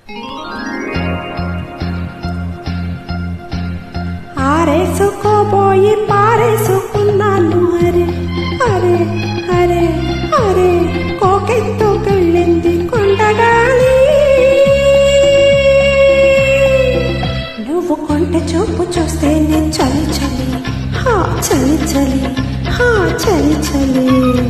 ఆరేసుకోబోయి పారేసుకున్నాను అరే అరే అరే అరే కోకెత్తుకెళ్ళింది కొండగాలి. నువ్వు కొంట చూపు చూస్తే నేను చలి చలి హా చలి చలి హా చలి చలి.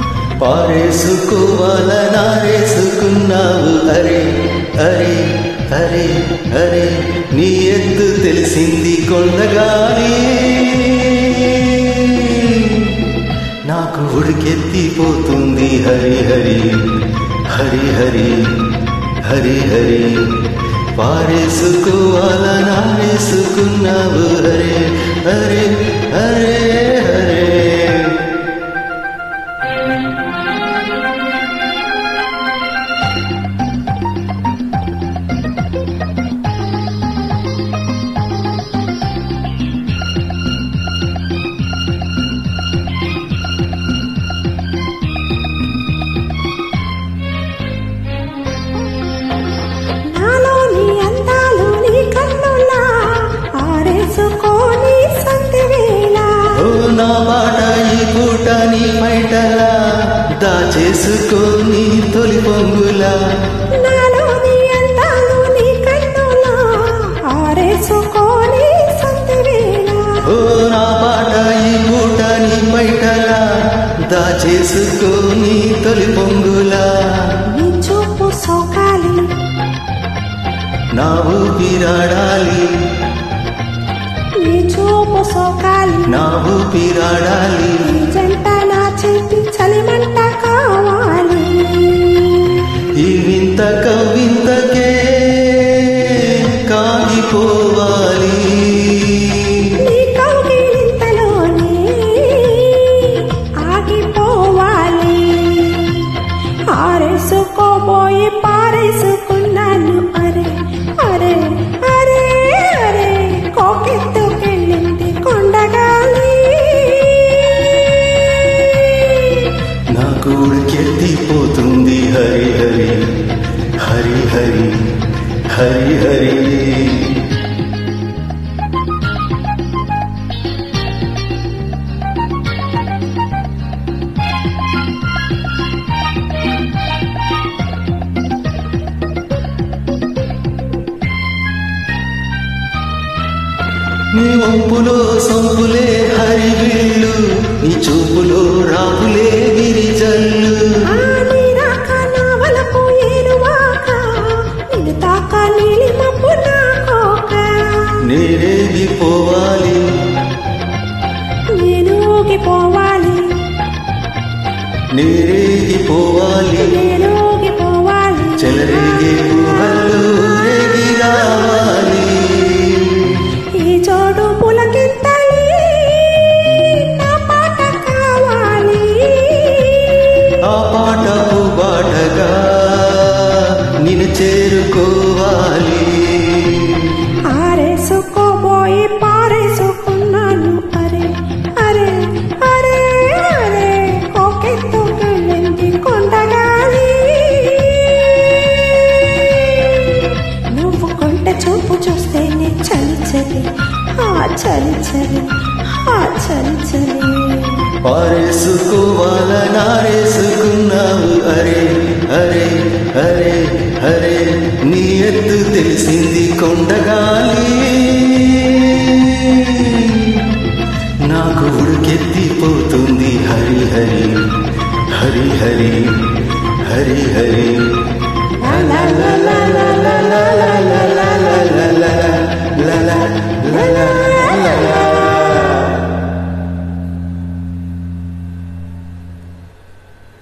పారేసుకోవాలనారేసుకున్నావు అరే అరే అరే అరే నీ ఎత్తు తెలిసింది కొండగాలి. నాకు ఉడికెత్తిపోతుంది హరి హరి హరి హరి హరి హరి. పారేసుకోవాలనారేసుకున్నావు అరే అరే అరే అరే. నా బాట ఈ పూట నీ మైటలా దాచేసుకొని తొలి పొంగులా. నాలోని అందాలు నీ కన్నులా ఆరేసుకొని సంతివేళ. ఓ నా బాట ఈ పూట నీ మైటలా దాచేసుకొని తొలి పొంగులా. నీ చూపు సోకాలి నా ఊపిరాడాలి. నీ చూపు సోకాలి నా ఊపిరాడాలి. జంట నా చేతి చలిమంట కావాలి. ఈ వింత కవింతకే కాగిపోవాలి. నీ కౌగిలింతలోనే ఆగిపోవాలి. ఆరేసుకోబోయి పారేసుకున్నాను అరే అరే అరే అరే కోకెత్తుకెళ్ళింది కొండగాలి. నాకు ఉడికెత్తిపోతుంది హరి హరి హరి హరి హరి హరి. నీ వంపులో సంపులే హరివిల్లు, నీ చూపులో రాపులే గిరిజల్లు. నేరేగిపోవాలి నేనూగిపోవాలి నేరేగిపోవాలి నేనూగిపోవాలి. చెలరేగే ఊహల్లో రేగి రావాలి. ఈ జోడు పులకింతలి నా పాట కావాలి. ఆ పాటకు బాటగా నిన్ను చేరుకోవాలి. ఆరేసుకోబోయి పారేసుకున్నాను అరే అరే అరే అరే కోకెత్తుకెళ్ళింది కొండగాలి. నువ్వు కొంట చూపు చూస్తే నే చలి చలి హా చలి చలి హా చలి చలి. పారేసుకోవాలనారేసుకున్నావు అరే అరే అరే అరే నీ ఎత్తు తెలిసింది కొండగాలి. నాకు ఉడికెత్తిపోతుంది హరి హరి హరి హరి హరి హరి. లా లా లా లా లా లా లా లా లా లా లా లా లా లా.